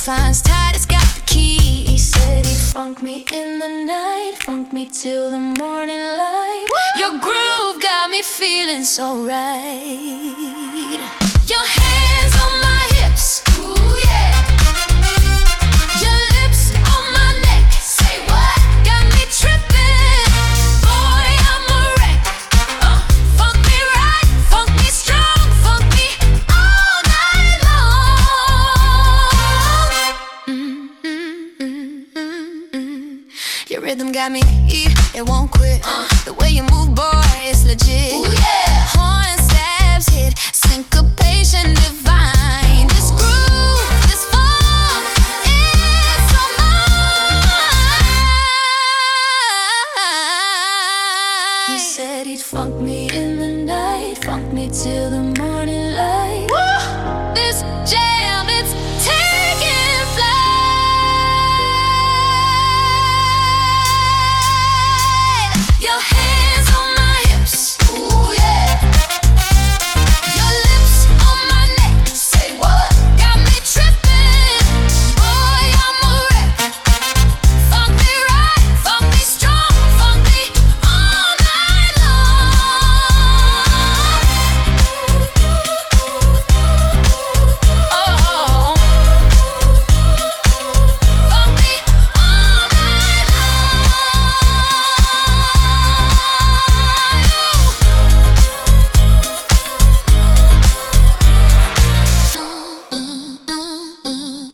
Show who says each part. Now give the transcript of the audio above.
Speaker 1: signs tight, it's got the key. He said he'd funk me in the night, funk me till the morning light. Your groove got me feeling so right. Your hands on my hips, ooh yeah. Your lips on my neck, say what? Got me tripping, boy I'm a wreck. Funk me right, funk me strong, funk me all night long. Your rhythm got me, it won't quit. The way you move, boy, it's legit. Ooh, yeah. Horn stabs hit, syncopation divine. This groove, this funk, it's all mine. He said he'd funk me in the night, funk me till the morning light. Woo! This jazz